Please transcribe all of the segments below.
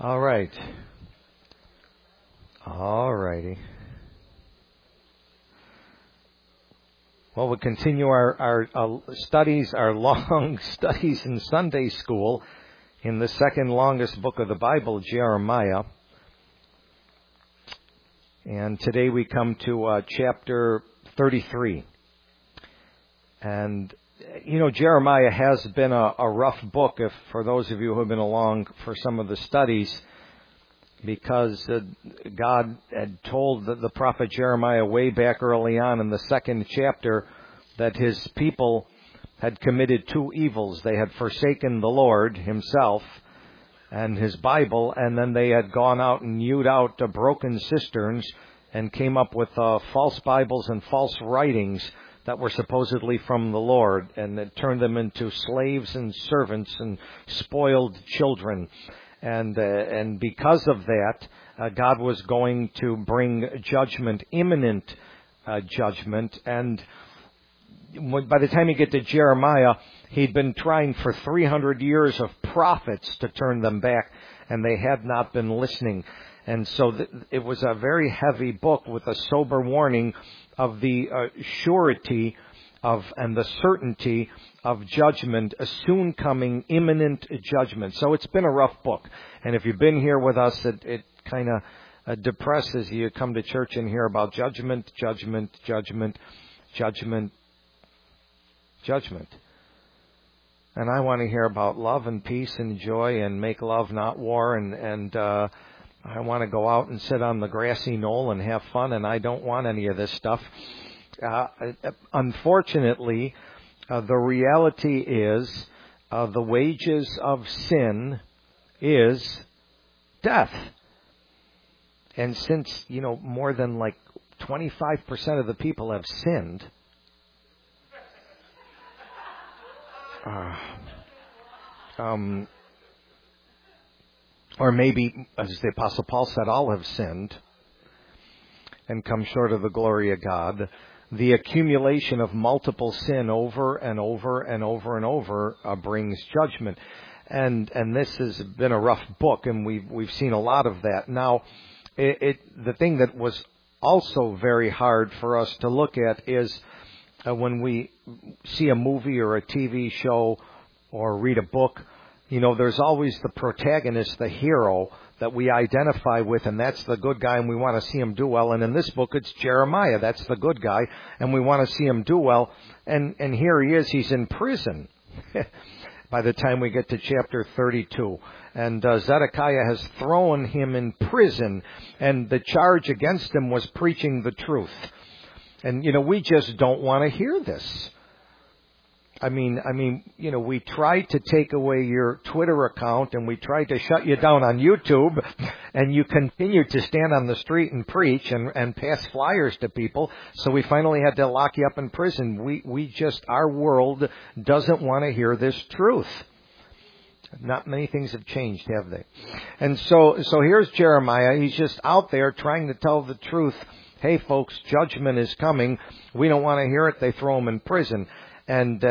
All right. All righty. Well, we'll continue our studies, our long studies in Sunday school in the second longest book of the Bible, Jeremiah. And today we come to chapter 33. And, you know, Jeremiah has been a rough book, if for those of you who have been along for some of the studies, because God had told the prophet Jeremiah way back early on in the second chapter that his people had committed two evils. They had forsaken the Lord himself and his Bible, and then they had gone out and hewed out broken cisterns and came up with false Bibles and false writings that were supposedly from the Lord, and it turned them into slaves and servants and spoiled children. And because of that, God was going to bring judgment, imminent judgment. And by the time you get to Jeremiah, he'd been trying for 300 years of prophets to turn them back, and they had not been listening. And so it was a very heavy book with a sober warning of the surety of and the certainty of judgment, a soon coming imminent judgment. So it's been a rough book. And if you've been here with us, it kind of depresses you. You come to church and hear about judgment, judgment, judgment, judgment, judgment. And I want to hear about love and peace and joy and make love, not war. And I want to go out and sit on the grassy knoll and have fun, and I don't want any of this stuff. Unfortunately, the reality is the wages of sin is death. And since, you know, more than like 25% of the people have sinned, or maybe, as the Apostle Paul said, all have sinned and come short of the glory of God. The accumulation of multiple sin over and over and over and over brings judgment. And this has been a rough book, and we've seen a lot of that. Now, the thing that was also very hard for us to look at is when we see a movie or a TV show or read a book, you know, there's always the protagonist, the hero that we identify with, and that's the good guy, and we want to see him do well. And in this book, it's Jeremiah. That's the good guy, and we want to see him do well. And here he is. He's in prison by the time we get to chapter 32. And Zedekiah has thrown him in prison, and the charge against him was preaching the truth. And, you know, we just don't want to hear this. I mean, you know, we tried to take away your Twitter account, and we tried to shut you down on YouTube, and you continued to stand on the street and preach and pass flyers to people. So we finally had to lock you up in prison. Our world doesn't want to hear this truth. Not many things have changed, have they? And so here's Jeremiah. He's just out there trying to tell the truth. Hey, folks, judgment is coming. We don't want to hear it. They throw him in prison. And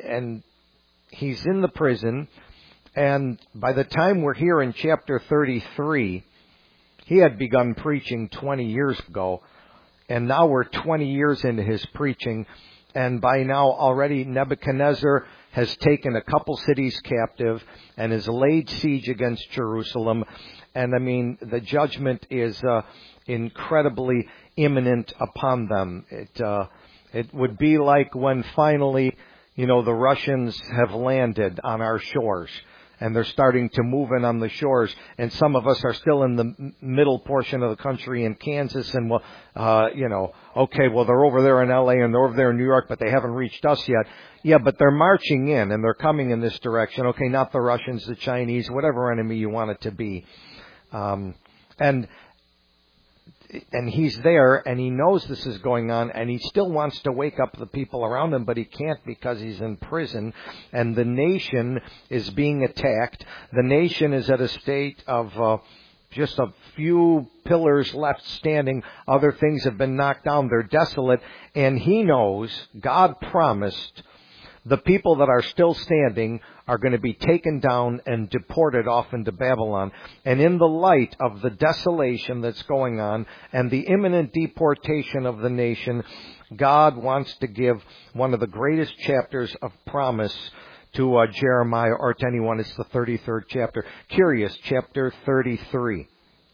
he's in the prison, and by the time we're here in chapter 33, he had begun preaching 20 years ago, and now we're 20 years into his preaching, and by now already Nebuchadnezzar has taken a couple cities captive and has laid siege against Jerusalem, and I mean, the judgment is incredibly imminent upon them. It would be like when finally, you know, the Russians have landed on our shores, and they're starting to move in on the shores, and some of us are still in the middle portion of the country in Kansas, and you know, okay, well, they're over there in LA and they're over there in New York, but they haven't reached us yet. Yeah, but they're marching in, and they're coming in this direction. Okay, not the Russians, the Chinese, whatever enemy you want it to be. And he's there, and he knows this is going on, and he still wants to wake up the people around him, but he can't because he's in prison, and the nation is being attacked. The nation is at a state of just a few pillars left standing. Other things have been knocked down. They're desolate, and he knows God promised the people that are still standing are going to be taken down and deported off into Babylon. And in the light of the desolation that's going on and the imminent deportation of the nation, God wants to give one of the greatest chapters of promise to Jeremiah, or to anyone. It's the 33rd chapter. Curious, chapter 33.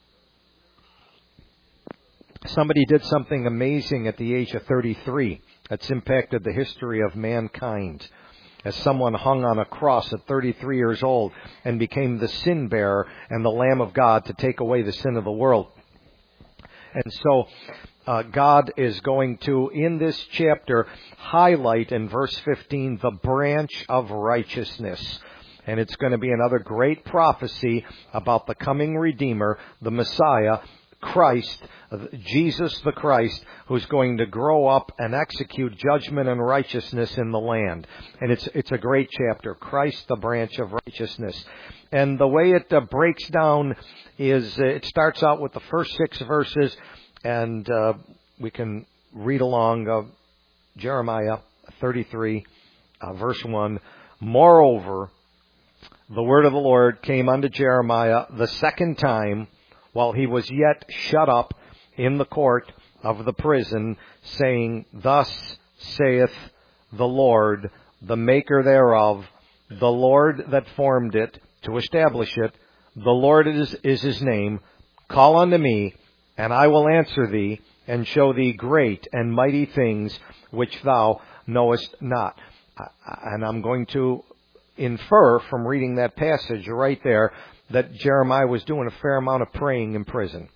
Somebody did something amazing at the age of 33 that's impacted the history of mankind. As someone hung on a cross at 33 years old and became the sin bearer and the Lamb of God to take away the sin of the world. And so God is going to, in this chapter, highlight in verse 15 the branch of righteousness. And it's going to be another great prophecy about the coming Redeemer, the Messiah, Christ, Jesus the Christ, who's going to grow up and execute judgment and righteousness in the land. And it's a great chapter, Christ, the branch of righteousness. And the way it breaks down is it starts out with the first 6 verses, and we can read along Jeremiah 33, verse 1. Moreover, the word of the Lord came unto Jeremiah the second time, while he was yet shut up in the court of the prison, saying, Thus saith the Lord, the maker thereof, the Lord that formed it, to establish it, the Lord is his name. Call unto me, and I will answer thee, and show thee great and mighty things which thou knowest not. And I'm going to infer from reading that passage right there that Jeremiah was doing a fair amount of praying in prison.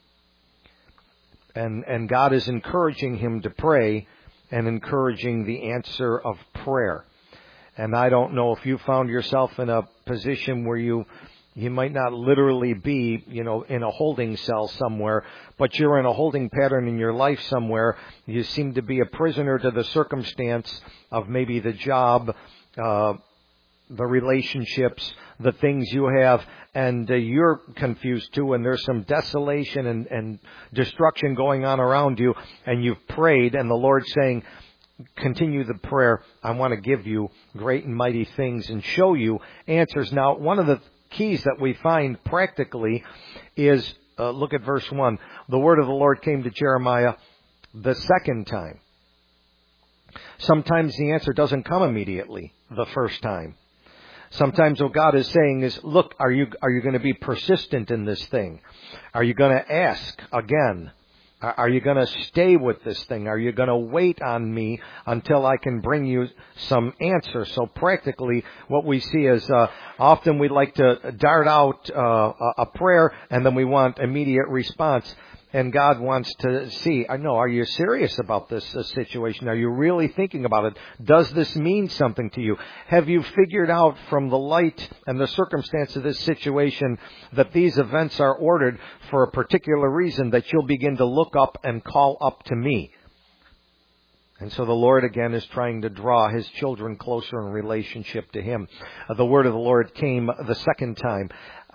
And God is encouraging him to pray and encouraging the answer of prayer. And I don't know if you found yourself in a position where you might not literally be, in a holding cell somewhere, but you're in a holding pattern in your life somewhere. You seem to be a prisoner to the circumstance of maybe the job, the relationships, the things you have, and you're confused too, and there's some desolation and destruction going on around you, and you've prayed, and the Lord's saying, continue the prayer. I want to give you great and mighty things and show you answers. Now, one of the keys that we find practically is, look at verse 1. The word of the Lord came to Jeremiah the second time. Sometimes the answer doesn't come immediately the first time. Sometimes what God is saying is, look, are you going to be persistent in this thing? Are you going to ask again? Are you going to stay with this thing? Are you going to wait on me until I can bring you some answer? So practically what we see is often we like to dart out a prayer and then we want immediate response. And God wants to see, are you serious about this situation? Are you really thinking about it? Does this mean something to you? Have you figured out from the light and the circumstance of this situation that these events are ordered for a particular reason, that you'll begin to look up and call up to me? And so the Lord again is trying to draw his children closer in relationship to him. The word of the Lord came the second time.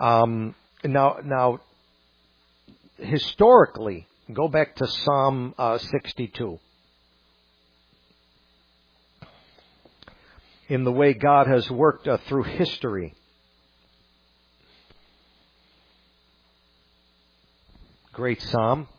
Now, historically, go back to Psalm 62. In the way God has worked through history. Great psalm.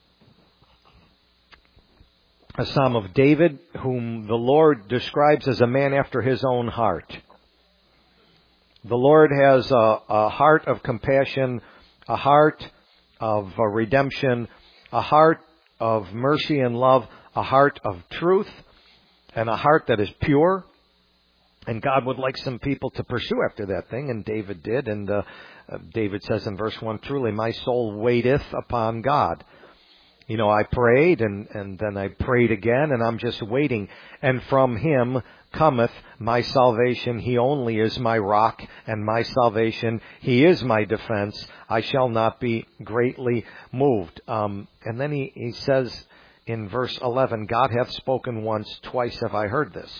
A psalm of David, whom the Lord describes as a man after his own heart. The Lord has a heart of compassion, a heart of redemption, a heart of mercy and love, a heart of truth, and a heart that is pure. And God would like some people to pursue after that thing, and David did. And David says in verse 1, truly my soul waiteth upon God. I prayed, and then I prayed again, and I'm just waiting. And from him cometh my salvation. He only is my rock and my salvation. He is my defense. I shall not be greatly moved. And then he says in verse 11, God hath spoken once, twice have I heard this.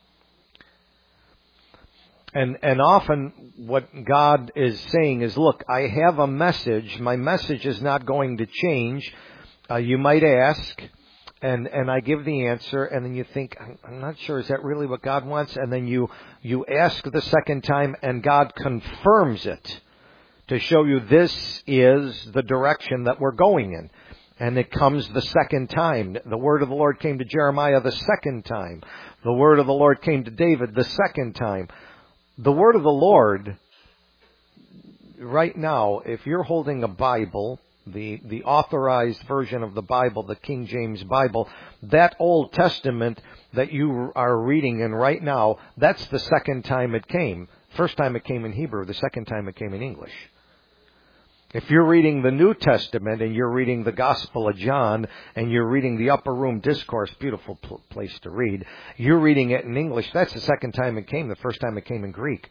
And often what God is saying is, look, I have a message. My message is not going to change. You might ask, And I give the answer, and then you think, I'm not sure, is that really what God wants? And then you ask the second time, and God confirms it to show you this is the direction that we're going in. And it comes the second time. The word of the Lord came to Jeremiah the second time. The word of the Lord came to David the second time. The word of the Lord, right now, if you're holding a Bible, the authorized version of the Bible, the King James Bible, that Old Testament that you are reading in right now, that's the second time it came. First time it came in Hebrew, the second time it came in English. If you're reading the New Testament and you're reading the Gospel of John and you're reading the Upper Room Discourse, beautiful place to read, you're reading it in English, that's the second time it came. The first time it came in Greek.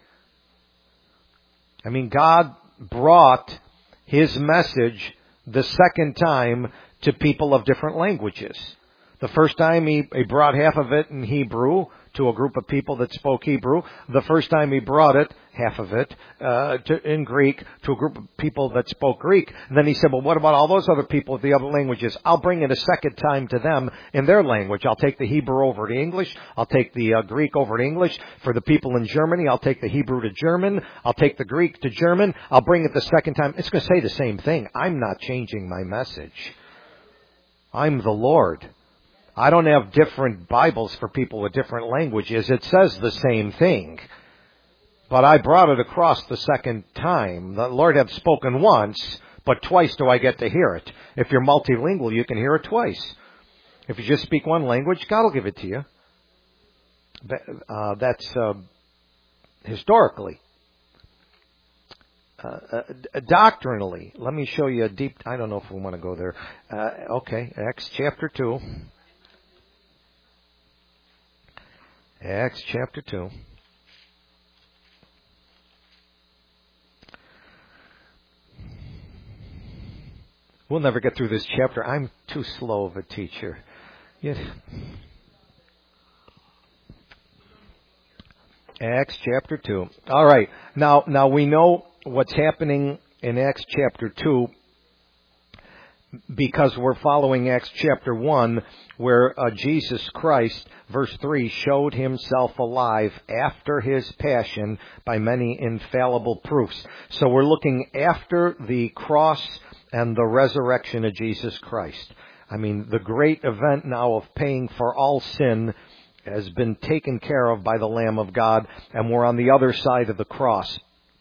I mean, God brought His message the second time to people of different languages. The first time He brought half of it in Hebrew to a group of people that spoke Hebrew. The first time He brought it, half of it, in Greek to a group of people that spoke Greek. And then He said, well, what about all those other people with the other languages? I'll bring it a second time to them in their language. I'll take the Hebrew over to English. I'll take the Greek over to English. For the people in Germany, I'll take the Hebrew to German. I'll take the Greek to German. I'll bring it the second time. It's going to say the same thing. I'm not changing my message. I'm the Lord. I don't have different Bibles for people with different languages. It says the same thing. But I brought it across the second time. The Lord hath spoken once, but twice do I get to hear it. If you're multilingual, you can hear it twice. If you just speak one language, God will give it to you. That's historically. Doctrinally, let me show you a deep... I don't know if we want to go there. Okay, Acts chapter 2. Acts chapter 2. We'll never get through this chapter. I'm too slow of a teacher. Acts chapter 2. All right. Now we know what's happening in Acts chapter 2 because we're following Acts chapter 1 where Jesus Christ, verse 3, showed Himself alive after His passion by many infallible proofs. So we're looking after the cross and the resurrection of Jesus Christ. I mean, the great event now of paying for all sin has been taken care of by the Lamb of God, and we're on the other side of the cross.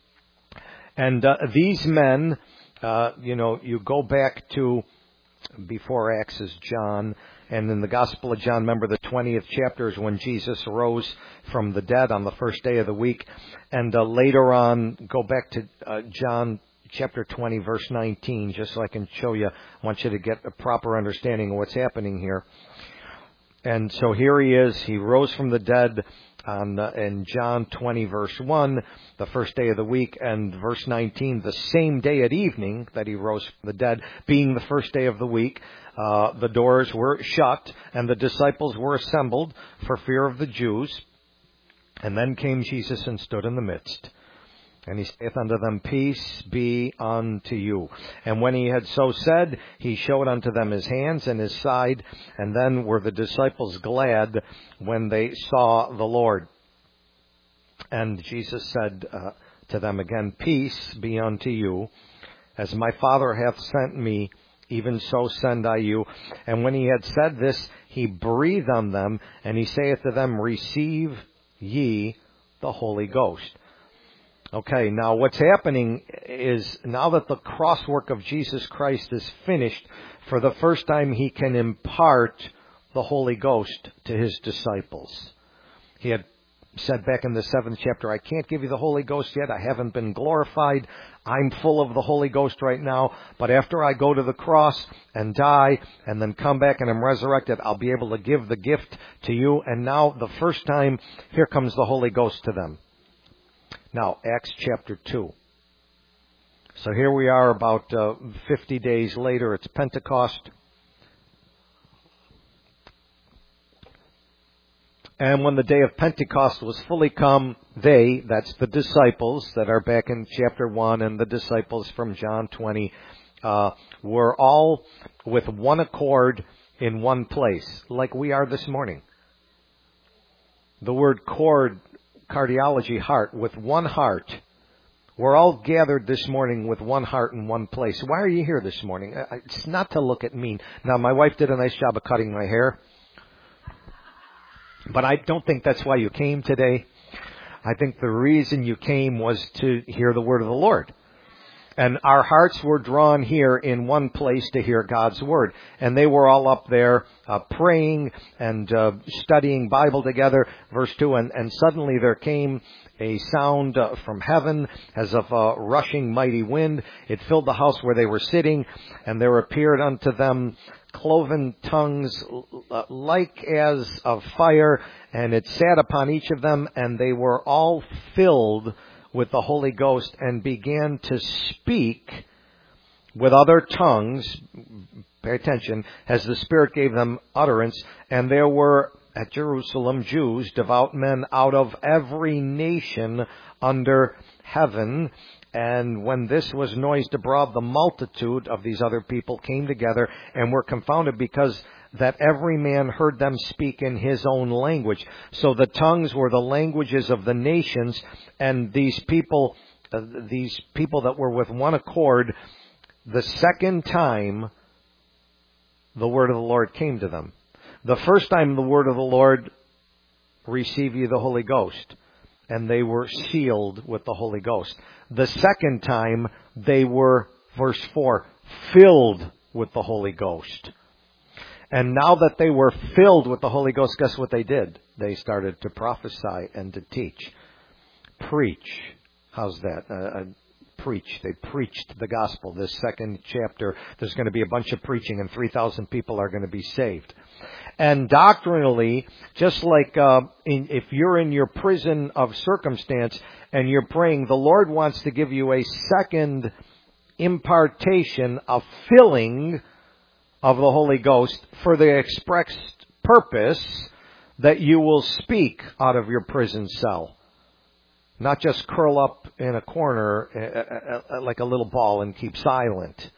And these men, you go back to before Acts is John, and in the Gospel of John, remember the 20th chapter is when Jesus rose from the dead on the first day of the week. And later on, go back to John chapter 20, verse 19, just so I can show you. I want you to get a proper understanding of what's happening here. And so here He is. He rose from the dead in John 20, verse 1, the first day of the week, and verse 19, the same day at evening that He rose from the dead, being the first day of the week, the doors were shut, and the disciples were assembled for fear of the Jews. And then came Jesus and stood in the midst. And He saith unto them, Peace be unto you. And when He had so said, He showed unto them His hands and His side. And then were the disciples glad when they saw the Lord. And Jesus said to them again, Peace be unto you. As my Father hath sent me, even so send I you. And when He had said this, He breathed on them, and He saith to them, Receive ye the Holy Ghost. Okay, now what's happening is now that the crosswork of Jesus Christ is finished, for the first time He can impart the Holy Ghost to His disciples. He had said back in the 7th chapter, I can't give you the Holy Ghost yet. I haven't been glorified. I'm full of the Holy Ghost right now. But after I go to the cross and die and then come back and I'm resurrected, I'll be able to give the gift to you. And now the first time, here comes the Holy Ghost to them. Now, Acts chapter 2. So here we are about 50 days later. It's Pentecost. And when the day of Pentecost was fully come, they, that's the disciples that are back in chapter 1 and the disciples from John 20, were all with one accord in one place, like we are this morning. The word cardiology, heart, with one heart. We're all gathered this morning with one heart in one place. Why are you here this morning? It's not to look at me. Now, my wife did a nice job of cutting my hair, but I don't think that's why you came today. I think the reason you came was to hear the word of the Lord. And our hearts were drawn here in one place to hear God's word. And they were all up there praying and studying Bible together. Verse 2, and suddenly there came a sound from heaven as of a rushing mighty wind. It filled the house where they were sitting, and there appeared unto them cloven tongues like as of fire, and it sat upon each of them, and they were all filled with the Holy Ghost and began to speak with other tongues, pay attention, as the Spirit gave them utterance. And there were at Jerusalem Jews, devout men out of every nation under heaven. And when this was noised abroad, the multitude of these other people came together and were confounded, because that every man heard them speak in his own language. So the tongues were the languages of the nations, and these people that were with one accord, the second time the word of the Lord came to them. The first time the word of the Lord, receive ye the Holy Ghost, and they were sealed with the Holy Ghost. The second time they were, verse 4, filled with the Holy Ghost. And now that they were filled with the Holy Ghost, guess what they did? They started to prophesy and to teach. Preach. How's that? Preach. They preached the gospel. This second chapter, there's going to be a bunch of preaching, and 3,000 people are going to be saved. And doctrinally, just like if you're in your prison of circumstance and you're praying, the Lord wants to give you a second impartation of filling of the Holy Ghost for the express purpose that you will speak out of your prison cell. Not just curl up in a corner like a little ball and keep silent.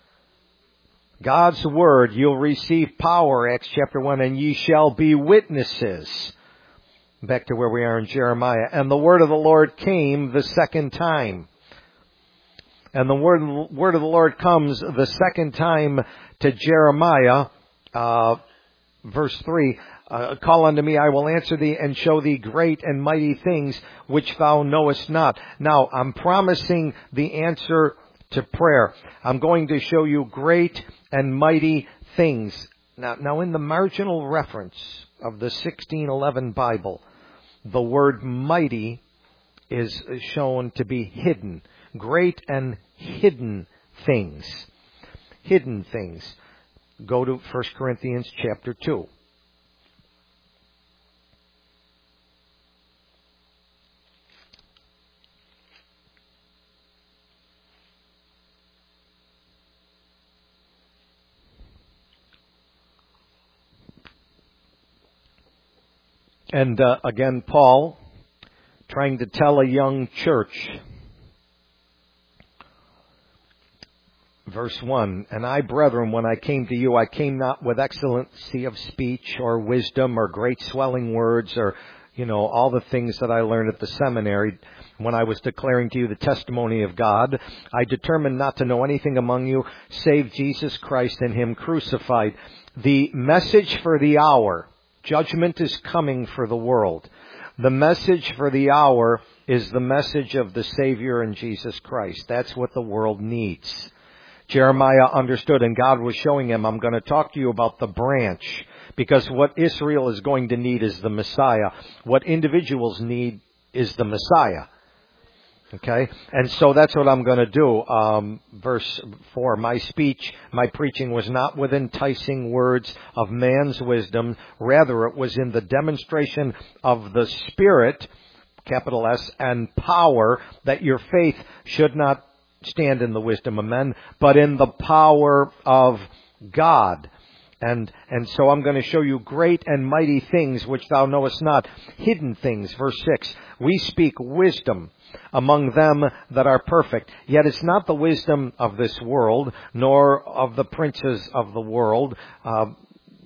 God's word, you'll receive power, Acts chapter 1, and ye shall be witnesses. Back to where we are in Jeremiah. And the word of the Lord came the second time. And the word of the Lord comes the second time to Jeremiah, verse 3. Call unto me, I will answer thee, and show thee great and mighty things which thou knowest not. Now, I'm promising the answer to prayer. I'm going to show you great and mighty things. Now, in the marginal reference of the 1611 Bible, the word mighty is shown to be hidden. Great and hidden things. Hidden things. Go to 1 Corinthians chapter 2. And again, Paul, trying to tell a young church, verse 1, and I, brethren, when I came to you, I came not with excellency of speech or wisdom or great swelling words or, all the things that I learned at the seminary. When I was declaring to you the testimony of God, I determined not to know anything among you save Jesus Christ and Him crucified. The message for the hour. Judgment is coming for the world. The message for the hour is the message of the Savior in Jesus Christ. That's what the world needs. Jeremiah understood, and God was showing him, I'm going to talk to you about the branch, because what Israel is going to need is the Messiah. What individuals need is the Messiah. Okay? And so that's what I'm going to do. Verse 4, my speech, my preaching was not with enticing words of man's wisdom. Rather, it was in the demonstration of the Spirit, capital S, and power, that your faith should not stand in the wisdom of men, but in the power of God. And so I'm going to show you great and mighty things which thou knowest not, hidden things. Verse 6, we speak wisdom among them that are perfect. Yet it's not the wisdom of this world, nor of the princes of the world,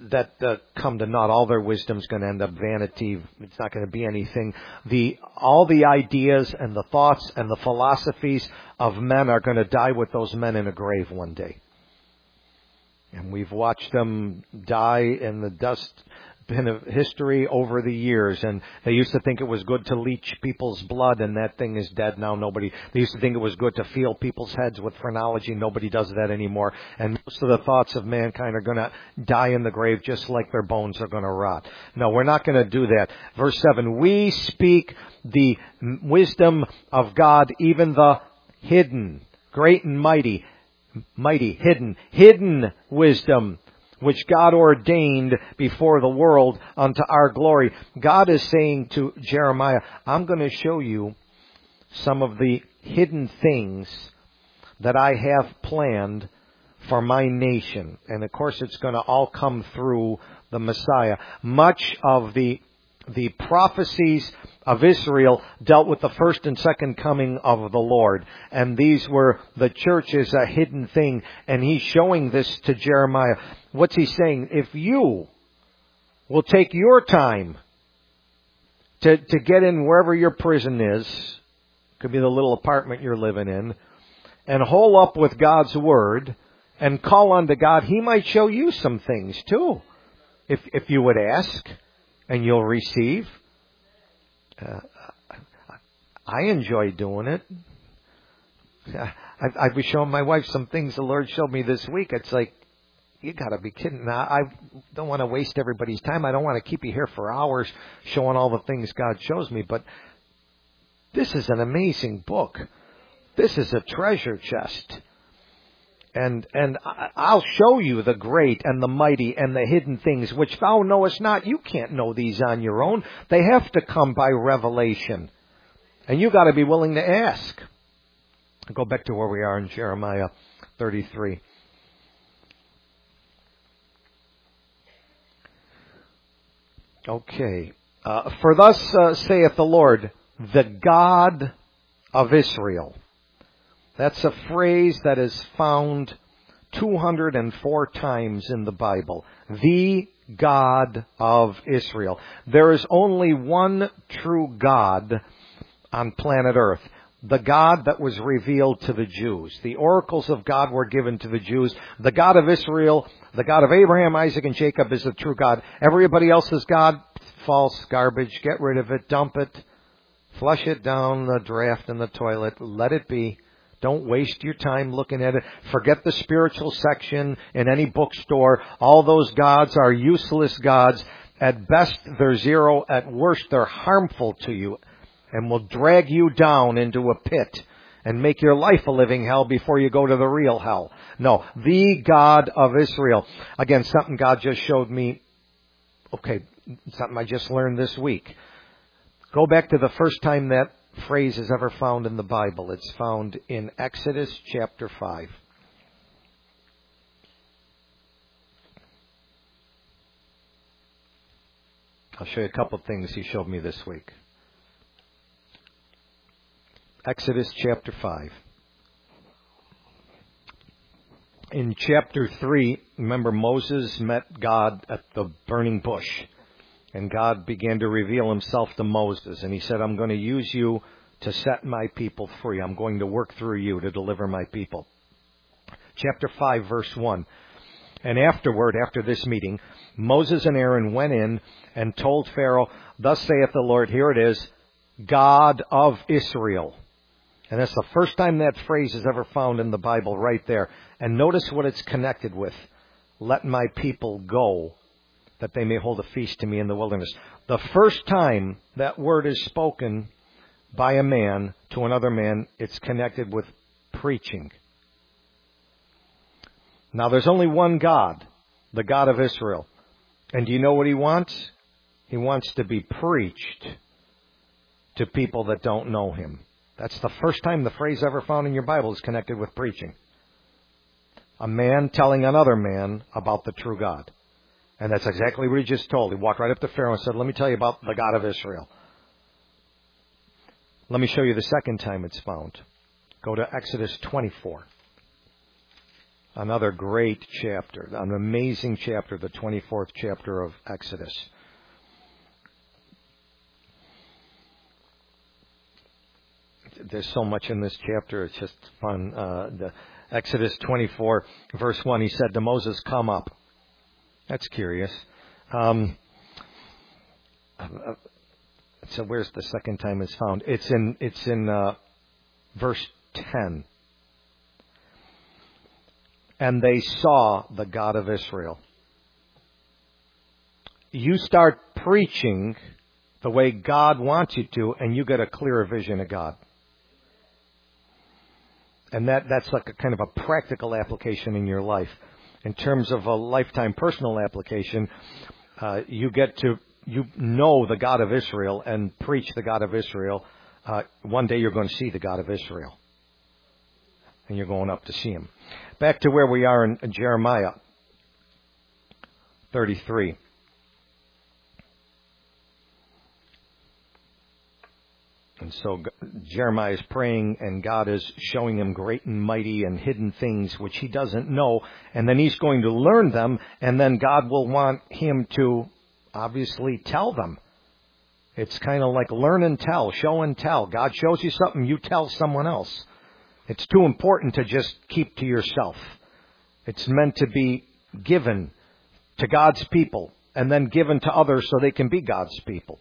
come to naught. All their wisdom's going to end up vanity. It's not going to be anything. All the ideas and the thoughts and the philosophies of men are going to die with those men in a grave one day. And we've watched them die in the dustbin of history over the years. And they used to think it was good to leach people's blood, and that thing is dead now. They used to think it was good to feel people's heads with phrenology. Nobody does that anymore. And most of the thoughts of mankind are going to die in the grave just like their bones are going to rot. No, we're not going to do that. Verse 7, we speak the wisdom of God, even the hidden, great and mighty, hidden wisdom, which God ordained before the world unto our glory. God is saying to Jeremiah, I'm going to show you some of the hidden things that I have planned for my nation. And of course it's going to all come through the Messiah. Much of the prophecies of Israel dealt with the first and second coming of the Lord. And these were, the church is a hidden thing. And he's showing this to Jeremiah. What's he saying? If you will take your time to get in wherever your prison is, could be the little apartment you're living in, and hole up with God's Word and call unto God, He might show you some things too. If you would ask, and you'll receive. I enjoy doing it. I was showing my wife some things the Lord showed me this week. It's like, you got to be kidding. Now, I don't want to waste everybody's time. I don't want to keep you here for hours showing all the things God shows me. But this is an amazing book. This is a treasure chest. And I'll show you the great and the mighty and the hidden things which thou knowest not. You can't know these on your own. They have to come by revelation. And you got to be willing to ask. I'll go back to where we are in Jeremiah 33. Okay. For thus saith the Lord, the God of Israel. That's a phrase that is found 204 times in the Bible. The God of Israel. There is only one true God on planet Earth. The God that was revealed to the Jews. The oracles of God were given to the Jews. The God of Israel, the God of Abraham, Isaac, and Jacob is the true God. Everybody else's God, false, garbage. Get rid of it, dump it, flush it down the draft in the toilet. Let it be. Don't waste your time looking at it. Forget the spiritual section in any bookstore. All those gods are useless gods. At best, they're zero. At worst, they're harmful to you and will drag you down into a pit and make your life a living hell before you go to the real hell. No, the God of Israel. Again, something God just showed me. Okay, something I just learned this week. Go back to the first time that phrase is ever found in the Bible. It's found in Exodus chapter 5. I'll show you a couple of things he showed me this week. Exodus chapter 5. In chapter 3, remember Moses met God at the burning bush. And God began to reveal Himself to Moses. And He said, I'm going to use you to set my people free. I'm going to work through you to deliver my people. Chapter 5, verse 1. And afterward, after this meeting, Moses and Aaron went in and told Pharaoh, thus saith the Lord, here it is, God of Israel. And that's the first time that phrase is ever found in the Bible right there. And notice what it's connected with. Let my people go, that they may hold a feast to me in the wilderness. The first time that word is spoken by a man to another man, it's connected with preaching. Now, there's only one God, the God of Israel. And do you know what He wants? He wants to be preached to people that don't know Him. That's the first time the phrase ever found in your Bible is connected with preaching. A man telling another man about the true God. And that's exactly what he just told. He walked right up to Pharaoh and said, let me tell you about the God of Israel. Let me show you the second time it's found. Go to Exodus 24. Another great chapter, an amazing chapter, the 24th chapter of Exodus. There's so much in this chapter, it's just fun. The Exodus 24, verse 1, he said to Moses, "Come up." That's curious. So where's the second time it's found? It's in verse 10. And they saw the God of Israel. You start preaching the way God wants you to, and you get a clearer vision of God. And that's like a kind of a practical application in your life. In terms of a lifetime personal application, you know the God of Israel and preach the God of Israel. One day you're going to see the God of Israel. And you're going up to see Him. Back to where we are in Jeremiah 33. And so Jeremiah is praying, and God is showing him great and mighty and hidden things which he doesn't know. And then he's going to learn them, and then God will want him to obviously tell them. It's kind of like learn and tell, show and tell. God shows you something, you tell someone else. It's too important to just keep to yourself. It's meant to be given to God's people and then given to others so they can be God's people.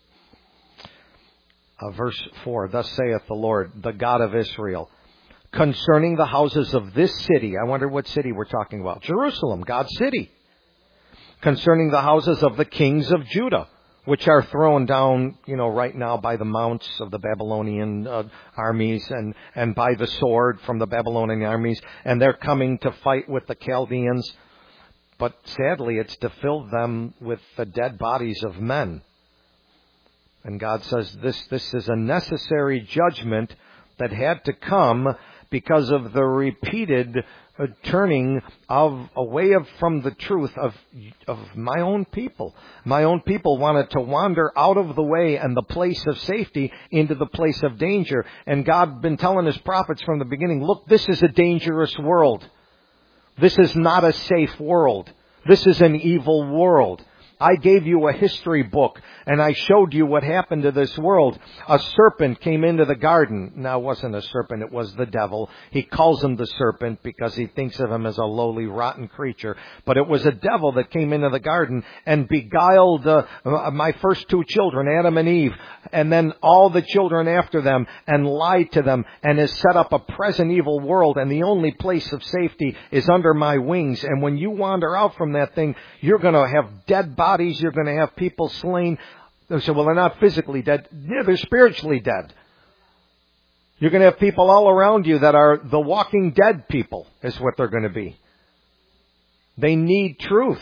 Verse 4, thus saith the Lord, the God of Israel, concerning the houses of this city. I wonder what city we're talking about. Jerusalem, God's city. Concerning the houses of the kings of Judah, which are thrown down, right now by the mounts of the Babylonian armies and by the sword from the Babylonian armies. And they're coming to fight with the Chaldeans. But sadly, it's to fill them with the dead bodies of men. And God says this is a necessary judgment that had to come because of the repeated turning away from the truth of my own people. My own people wanted to wander out of the way and the place of safety into the place of danger. And God had been telling His prophets from the beginning, look, this is a dangerous world. This is not a safe world. This is an evil world. I gave you a history book, and I showed you what happened to this world. A serpent came into the garden. Now, it wasn't a serpent, it was the devil. He calls him the serpent because he thinks of him as a lowly, rotten creature. But it was a devil that came into the garden and beguiled my first two children, Adam and Eve, and then all the children after them, and lied to them, and has set up a present evil world, and the only place of safety is under my wings. And when you wander out from that thing, you're going to have dead bodies. You're going to have people slain. They say, well, they're not physically dead. Yeah, they're spiritually dead. You're going to have people all around you that are the walking dead people, is what they're going to be. They need truth.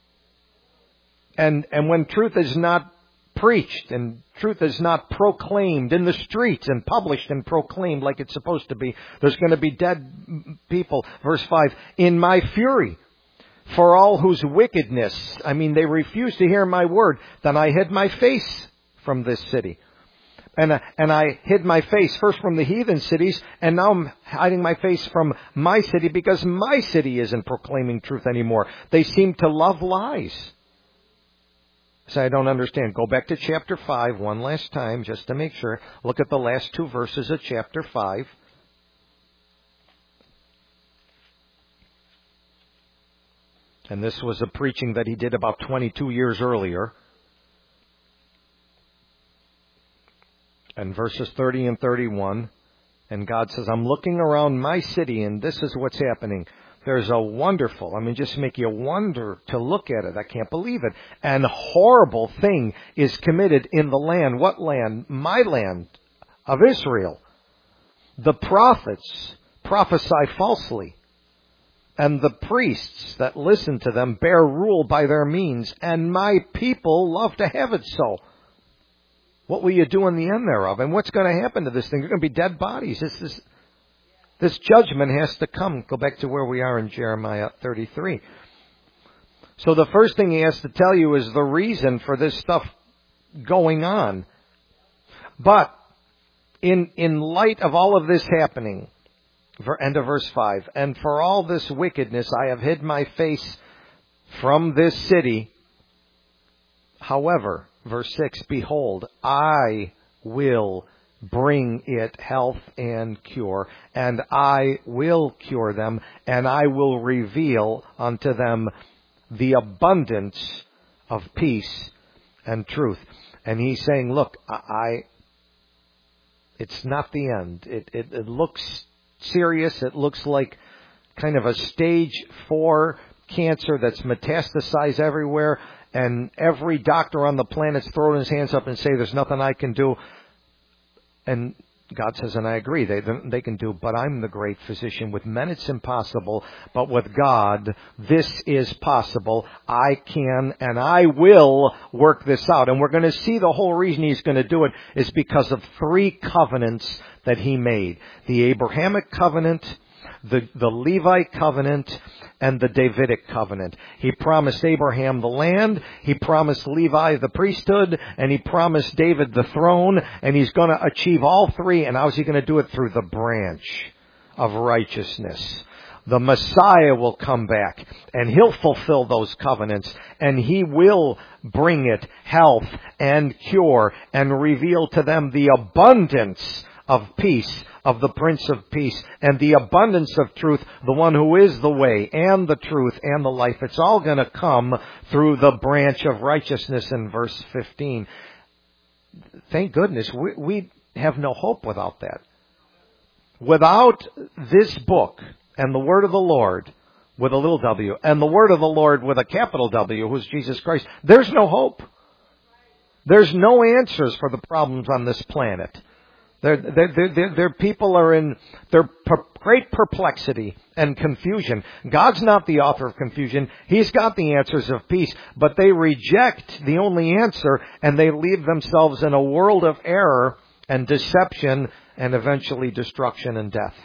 And when truth is not preached and truth is not proclaimed in the streets and published and proclaimed like it's supposed to be, there's going to be dead people. Verse 5, in my fury, for all whose wickedness, they refused to hear my word, then I hid my face from this city. And I hid my face first from the heathen cities, and now I'm hiding my face from my city because my city isn't proclaiming truth anymore. They seem to love lies. So I don't understand. Go back to chapter 5 one last time just to make sure. Look at the last two verses of chapter 5. And this was a preaching that he did about 22 years earlier. And verses 30 and 31. And God says, I'm looking around my city, and this is what's happening. There's a wonderful, just make you wonder to look at it. I can't believe it. And horrible thing is committed in the land. What land? My land of Israel. The prophets prophesy falsely. And the priests that listen to them bear rule by their means. And my people love to have it so. What will you do in the end thereof? And what's going to happen to this thing? They're going to be dead bodies. This judgment has to come. Go back to where we are in Jeremiah 33. So the first thing he has to tell you is the reason for this stuff going on. But in light of all of this happening, End of verse 5. And for all this wickedness I have hid my face from this city. However, verse 6, behold, I will bring it health and cure, and I will cure them, and I will reveal unto them the abundance of peace and truth. And he's saying, look, it's not the end. It looks serious. It looks like kind of a stage 4 cancer that's metastasized everywhere, and every doctor on the planet's throwing his hands up and say, there's nothing I can do. And God says, and I agree, they can do, but I'm the great physician. With men it's impossible, but with God, this is possible. I can and I will work this out. And we're going to see the whole reason he's going to do it is because of 3 covenants that he made. The Abrahamic covenant, the Levite covenant, and the Davidic covenant. He promised Abraham the land, he promised Levi the priesthood, and he promised David the throne, and he's going to achieve all 3. And how is he going to do it? Through the branch of righteousness. The Messiah will come back, and he'll fulfill those covenants, and he will bring it health and cure, and reveal to them the abundance of peace, of the Prince of Peace, and the abundance of truth, the one who is the way and the truth and the life. It's all going to come through the branch of righteousness in verse 15. Thank goodness, we have no hope without that. Without this book and the word of the Lord with a little w, and the word of the Lord with a capital W, who's Jesus Christ, there's no hope. There's no answers for the problems on this planet. Their people are in their great perplexity and confusion. God's not the author of confusion. He's got the answers of peace, but they reject the only answer, and they leave themselves in a world of error and deception and eventually destruction and death.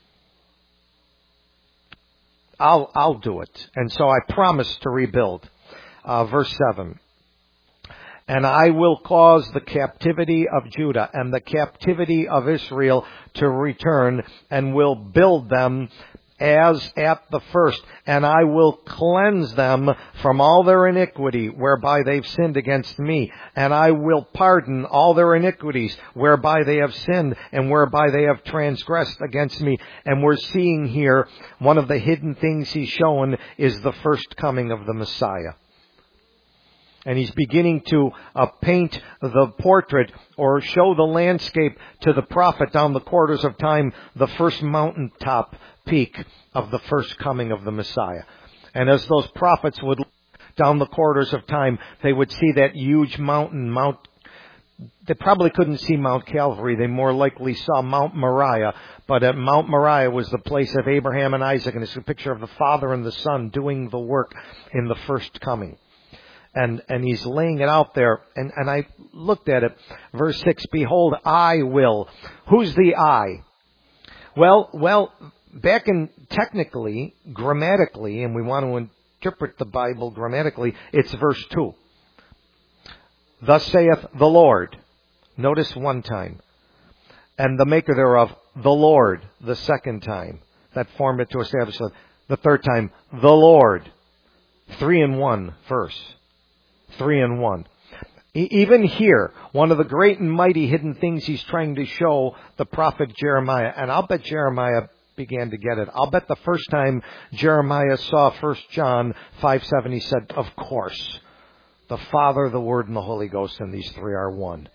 I'll do it. And so I promise to rebuild. Verse 7. And I will cause the captivity of Judah and the captivity of Israel to return, and will build them as at the first. And I will cleanse them from all their iniquity whereby they've sinned against me. And I will pardon all their iniquities whereby they have sinned and whereby they have transgressed against me. And we're seeing here one of the hidden things he's shown is the first coming of the Messiah. And he's beginning to paint the portrait or show the landscape to the prophet down the quarters of time, the first mountaintop peak of the first coming of the Messiah. And as those prophets would look down the quarters of time, they would see that huge mountain, they probably couldn't see Mount Calvary. They more likely saw Mount Moriah. But at Mount Moriah was the place of Abraham and Isaac, and it's a picture of the Father and the Son doing the work in the first coming. And he's laying it out there. And I looked at it. Verse 6, behold, I will. Who's the I? Well, back in technically, grammatically, and we want to interpret the Bible grammatically, it's verse 2. Thus saith the Lord. Notice one time. And the maker thereof, the Lord, the second time. That formed it to establish it. The third time, the Lord. 3 in 1 verse. 3 in 1. Even here, one of the great and mighty hidden things he's trying to show the prophet Jeremiah, and I'll bet Jeremiah began to get it. I'll bet the first time Jeremiah saw 1 John 5:7, he said, of course, the Father, the Word, and the Holy Ghost, and these 3 are one.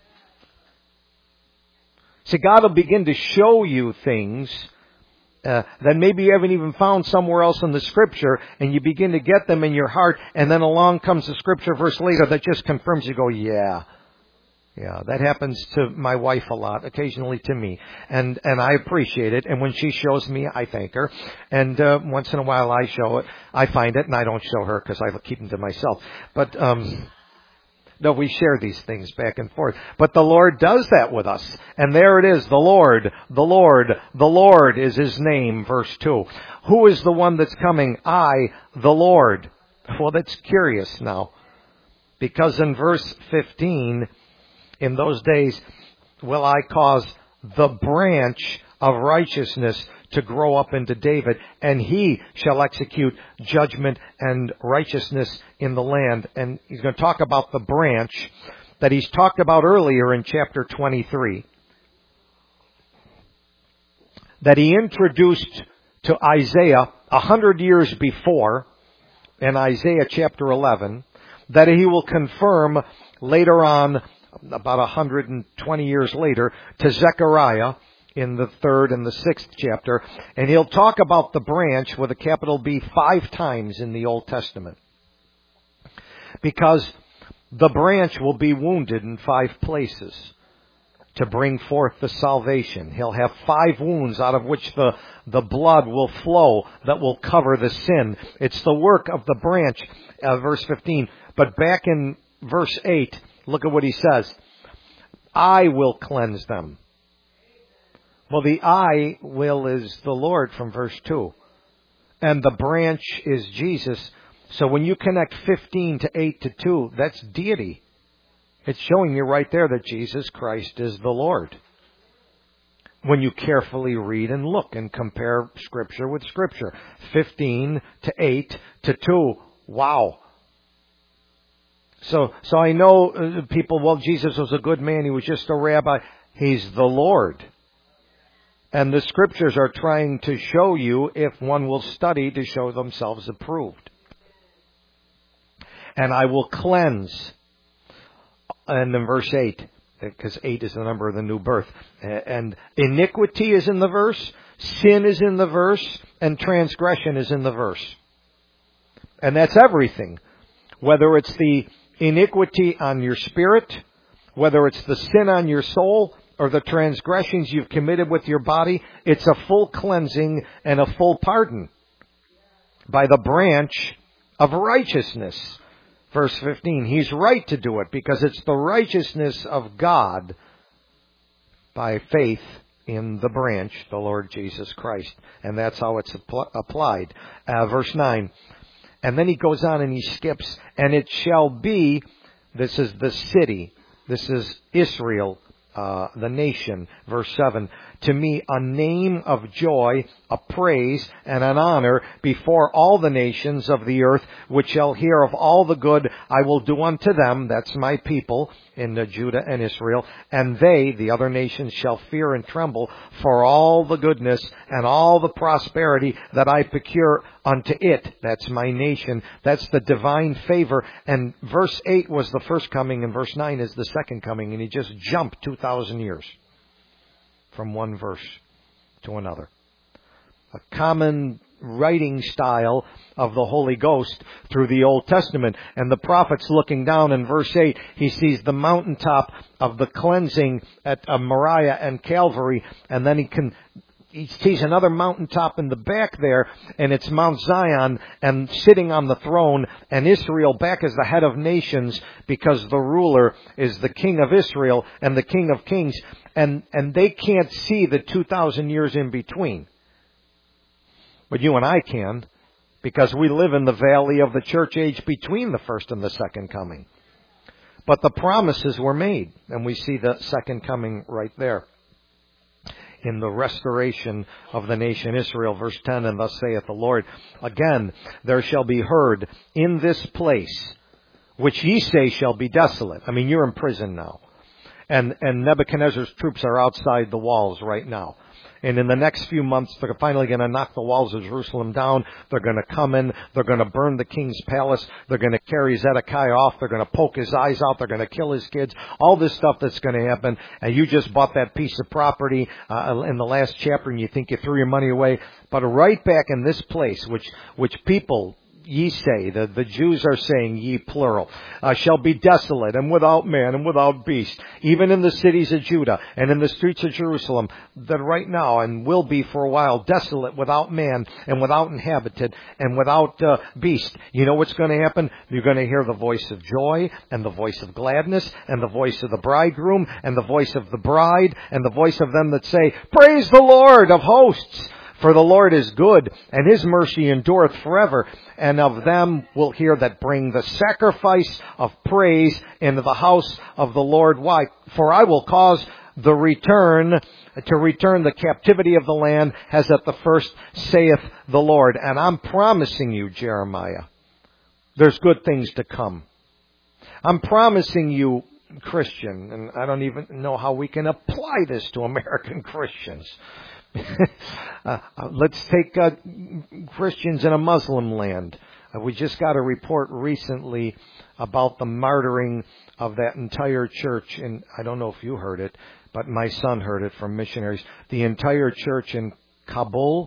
See, God will begin to show you things that maybe you haven't even found somewhere else in the Scripture, and you begin to get them in your heart, and then along comes the Scripture verse later that just confirms. You go, yeah, that happens to my wife a lot, occasionally to me, and I appreciate it, and when she shows me, I thank her, and once in a while I find it, and I don't show her because I keep them to myself, but no, we share these things back and forth. But the Lord does that with us. And there it is, the Lord, the Lord, the Lord is His name, verse 2. Who is the one that's coming? I, the Lord. Well, that's curious now. Because in verse 15, in those days will I cause the branch of righteousness to grow up into David, and he shall execute judgment and righteousness in the land. And he's going to talk about the branch that he's talked about earlier in chapter 23, that he introduced to Isaiah 100 years before in Isaiah chapter 11, that he will confirm later on, about 120 years later, to Zechariah in the 3rd and the 6th chapter. And he'll talk about the branch with a capital B 5 times in the Old Testament, because the branch will be wounded in 5 places to bring forth the salvation. He'll have 5 wounds out of which the blood will flow that will cover the sin. It's the work of the branch, verse 15. But back in verse 8, look at what he says. I will cleanse them. Well, the I will is the Lord from verse 2. And the branch is Jesus. So when you connect 15 to 8 to 2, that's deity. It's showing you right there that Jesus Christ is the Lord. When you carefully read and look and compare Scripture with Scripture. 15 to 8 to 2. Wow. So I know people, well, Jesus was a good man. He was just a rabbi. He's the Lord. And the Scriptures are trying to show you, if one will study, to show themselves approved. And I will cleanse. And in verse 8, because 8 is the number of the new birth. And iniquity is in the verse, sin is in the verse, and transgression is in the verse. And that's everything. Whether it's the iniquity on your spirit, whether it's the sin on your soul, or the transgressions you've committed with your body, it's a full cleansing and a full pardon by the branch of righteousness. Verse 15, he's right to do it because it's the righteousness of God by faith in the branch, the Lord Jesus Christ. And that's how it's applied. Verse 9, and then he goes on and he skips, and it shall be, this is the city, this is Israel, the nation. Verse 7, to me a name of joy, a praise, and an honor before all the nations of the earth, which shall hear of all the good I will do unto them, that's my people in Judah and Israel, and they, the other nations, shall fear and tremble for all the goodness and all the prosperity that I procure unto it. That's my nation. That's the divine favor. And verse 8 was the first coming, and verse 9 is the second coming, and he just jumped 2,000 years from one verse to another. A common writing style of the Holy Ghost through the Old Testament. And the prophet's looking down in verse 8. He sees the mountaintop of the cleansing at Moriah and Calvary. And then he sees another mountaintop in the back there, and it's Mount Zion, and sitting on the throne, and Israel back as the head of nations, because the ruler is the King of Israel and the King of Kings, and they can't see the 2,000 years in between. But you and I can, because we live in the valley of the church age between the first and the second coming. But the promises were made, and we see the second coming right there. In the restoration of the nation Israel, verse 10, and thus saith the Lord, again, there shall be heard in this place, which ye say shall be desolate. I mean, you're in prison now. And Nebuchadnezzar's troops are outside the walls right now. And in the next few months, they're finally going to knock the walls of Jerusalem down. They're going to come in. They're going to burn the king's palace. They're going to carry Zedekiah off. They're going to poke his eyes out. They're going to kill his kids. All this stuff that's going to happen. And you just bought that piece of property in the last chapter, and you think you threw your money away. But right back in this place, which people, ye say, the Jews are saying, ye plural, shall be desolate and without man and without beast, even in the cities of Judah and in the streets of Jerusalem, that right now and will be for a while desolate, without man and without inhabited and without beast. You know what's going to happen? You're going to hear the voice of joy and the voice of gladness and the voice of the bridegroom and the voice of the bride and the voice of them that say, praise the Lord of hosts. For the Lord is good, and his mercy endureth forever. And of them will hear that bring the sacrifice of praise into the house of the Lord. Why? For I will cause the return, to return the captivity of the land, as at the first, saith the Lord. And I'm promising you, Jeremiah, there's good things to come. I'm promising you, Christian, and I don't even know how we can apply this to American Christians. Let's take Christians in a Muslim land. We just got a report recently about the martyring of that entire church, and I don't know if you heard it, but my son heard it from missionaries. The entire church in Kabul,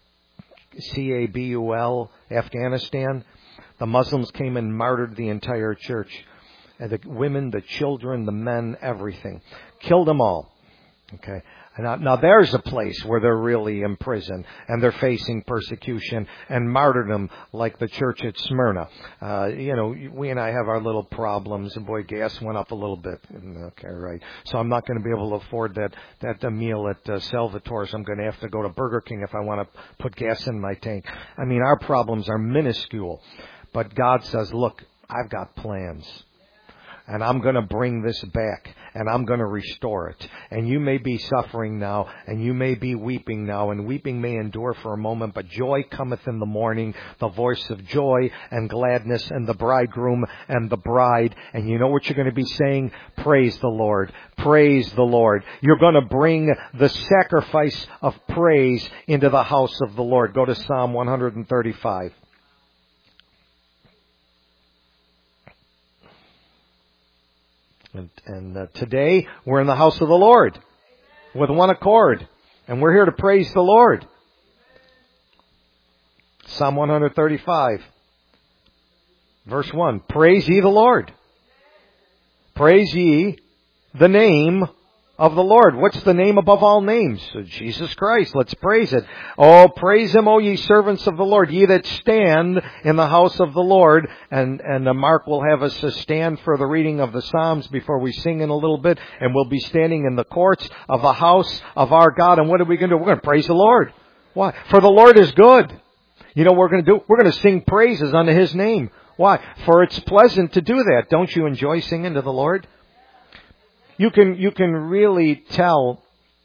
Kabul, Afghanistan, the Muslims came and martyred the entire church. And the women, the children, the men, everything. Killed them all. Okay. Now there's a place where they're really in prison and they're facing persecution and martyrdom, like the church at Smyrna. We and I have our little problems, and boy, gas went up a little bit. Okay, right. So I'm not going to be able to afford that meal at Salvatore, so I'm going to have to go to Burger King if I want to put gas in my tank. I mean, our problems are minuscule. But God says, look, I've got plans. And I'm going to bring this back, and I'm going to restore it. And you may be suffering now, and you may be weeping now, and weeping may endure for a moment, but joy cometh in the morning, the voice of joy and gladness, and the bridegroom and the bride. And you know what you're going to be saying? Praise the Lord. Praise the Lord. You're going to bring the sacrifice of praise into the house of the Lord. Go to Psalm 135. And today, we're in the house of the Lord with one accord. And we're here to praise the Lord. Psalm 135, verse 1. Praise ye the Lord. Praise ye the name of the Lord. What's the name above all names? Jesus Christ. Let's praise it. Oh, praise Him, O ye servants of the Lord, ye that stand in the house of the Lord. And Mark will have us stand for the reading of the Psalms before we sing in a little bit. And we'll be standing in the courts of the house of our God. And what are we going to do? We're going to praise the Lord. Why? For the Lord is good. You know what we're going to do? We're going to sing praises unto His name. Why? For it's pleasant to do that. Don't you enjoy singing to the Lord? You can really tell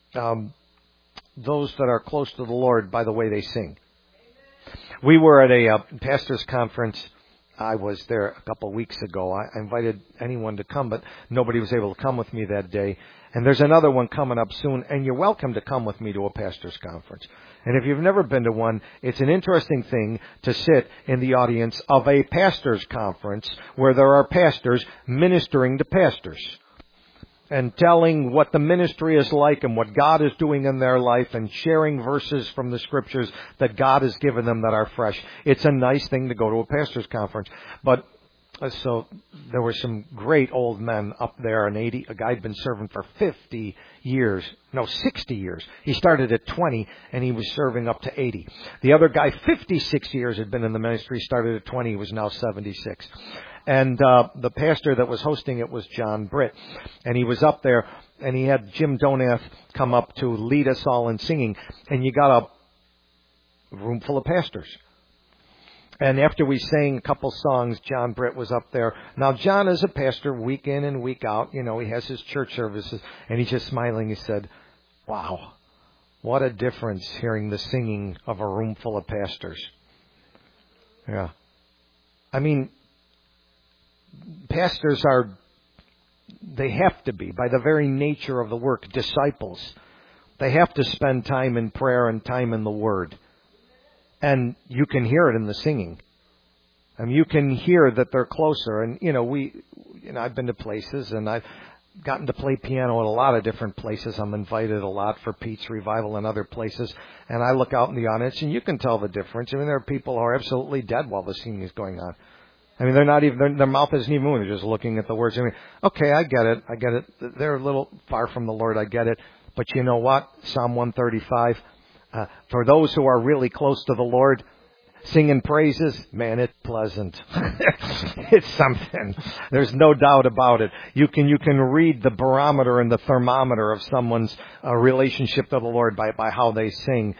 those that are close to the Lord by the way they sing. We were at a pastor's conference. I was there a couple of weeks ago. I invited anyone to come, but nobody was able to come with me that day. And there's another one coming up soon, and you're welcome to come with me to a pastor's conference. And if you've never been to one, it's an interesting thing to sit in the audience of a pastor's conference where there are pastors ministering to pastors and telling what the ministry is like and what God is doing in their life and sharing verses from the Scriptures that God has given them that are fresh. It's a nice thing to go to a pastor's conference. But so there were some great old men up there, a guy had been serving for 60 years. He started at 20 and he was serving up to 80. The other guy, 56 years, had been in the ministry, started at 20, he was now 76. And the pastor that was hosting it was John Britt. And he was up there, and he had Jim Donath come up to lead us all in singing. And you got a room full of pastors. And after we sang a couple songs, John Britt was up there. Now, John is a pastor week in and week out. You know, he has his church services. And he's just smiling. He said, wow, what a difference hearing the singing of a room full of pastors. Yeah. I mean, pastors they have to be, by the very nature of the work, disciples. They have to spend time in prayer and time in the Word. And you can hear it in the singing. I mean, you can hear that they're closer. And, I've been to places and I've gotten to play piano at a lot of different places. I'm invited a lot for Pete's Revival and other places. And I look out in the audience and you can tell the difference. I mean, there are people who are absolutely dead while the singing is going on. I mean, they're not even, their mouth isn't even moving. They're just looking at the words. I mean, okay, I get it. They're a little far from the Lord. I get it. But you know what? Psalm 135, for those who are really close to the Lord, singing praises, man, it's pleasant. It's something. There's no doubt about it. You can read the barometer and the thermometer of someone's relationship to the Lord by how they sing.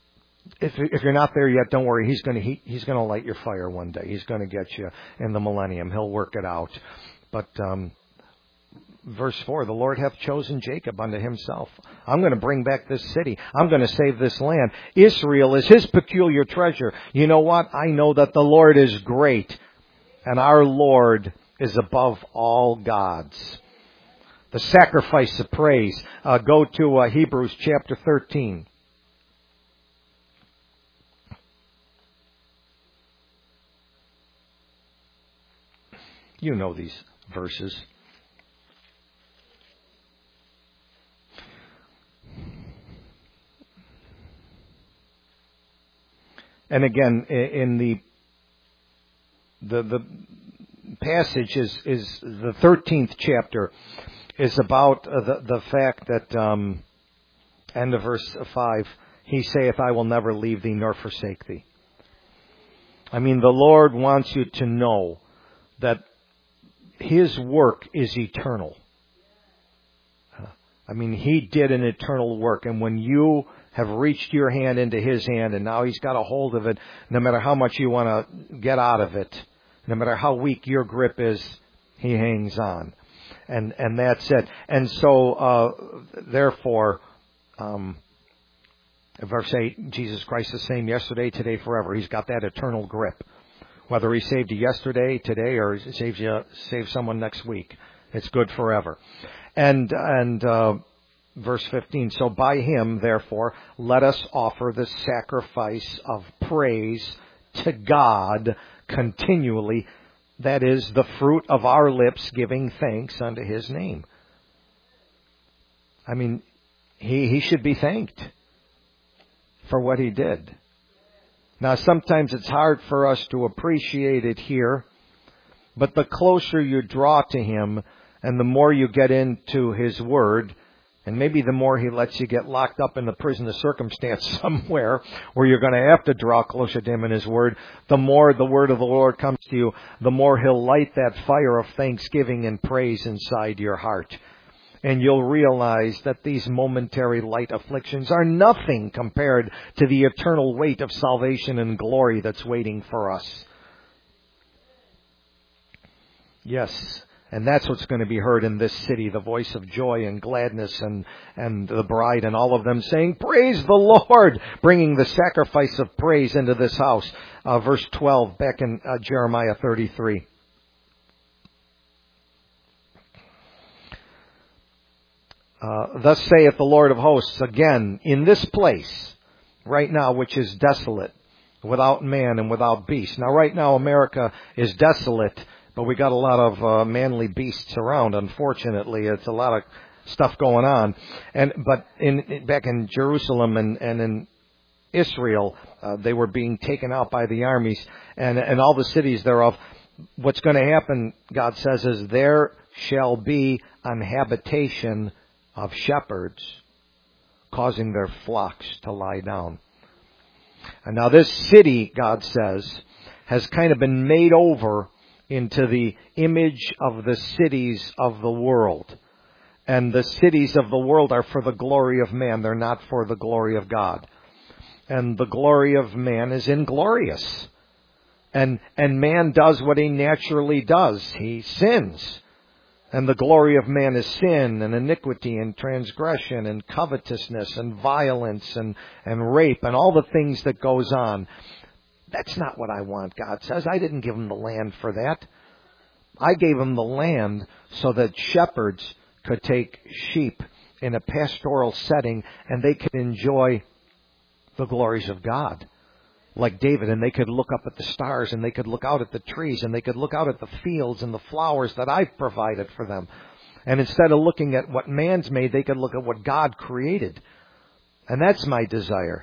If you're not there yet, don't worry. He's going to light your fire one day. He's going to get you in the millennium. He'll work it out. But verse 4, the Lord hath chosen Jacob unto himself. I'm going to bring back this city. I'm going to save this land. Israel is his peculiar treasure. You know what? I know that the Lord is great, and our Lord is above all gods. The sacrifice of praise. Go to Hebrews chapter 13. You know these verses. And again, in the passage is the 13th chapter is about the fact that, end of verse 5, he saith, I will never leave thee nor forsake thee. I mean, the Lord wants you to know that his work is eternal. I mean, he did an eternal work, and when you have reached your hand into his hand, and now he's got a hold of it, no matter how much you want to get out of it, no matter how weak your grip is, he hangs on. And that's it. And so, therefore, verse 8, Jesus Christ the same yesterday, today, forever. He's got that eternal grip. Whether he saved you yesterday, today, or saves someone next week, it's good forever. And verse 15, so by him, therefore, let us offer the sacrifice of praise to God continually. That is the fruit of our lips giving thanks unto his name. I mean, he should be thanked for what he did. Now, sometimes it's hard for us to appreciate it here, but the closer you draw to him and the more you get into his word, and maybe the more he lets you get locked up in the prison of circumstance somewhere where you're going to have to draw closer to him in his word, the more the word of the Lord comes to you, the more he'll light that fire of thanksgiving and praise inside your heart. And you'll realize that these momentary light afflictions are nothing compared to the eternal weight of salvation and glory that's waiting for us. Yes, and that's what's going to be heard in this city, the voice of joy and gladness and the bride and all of them saying, praise the Lord, bringing the sacrifice of praise into this house. Verse 12, back in Jeremiah 33. Thus saith the Lord of hosts, again, in this place, right now, which is desolate, without man and without beast. Now, right now, America is desolate, but we got a lot of manly beasts around, unfortunately. It's a lot of stuff going on. But back in Jerusalem and in Israel, they were being taken out by the armies, and all the cities thereof. What's going to happen, God says, is there shall be an habitation of shepherds, causing their flocks to lie down. And now this city, God says, has kind of been made over into the image of the cities of the world. And the cities of the world are for the glory of man. They're not for the glory of God. And the glory of man is inglorious. And man does what he naturally does. He sins. And the glory of man is sin and iniquity and transgression and covetousness and violence and rape and all the things that goes on. That's not what I want, God says. I didn't give him the land for that. I gave him the land so that shepherds could take sheep in a pastoral setting and they could enjoy the glories of God. Like David, and they could look up at the stars, and they could look out at the trees, and they could look out at the fields and the flowers that I've provided for them. And instead of looking at what man's made, they could look at what God created. And that's my desire.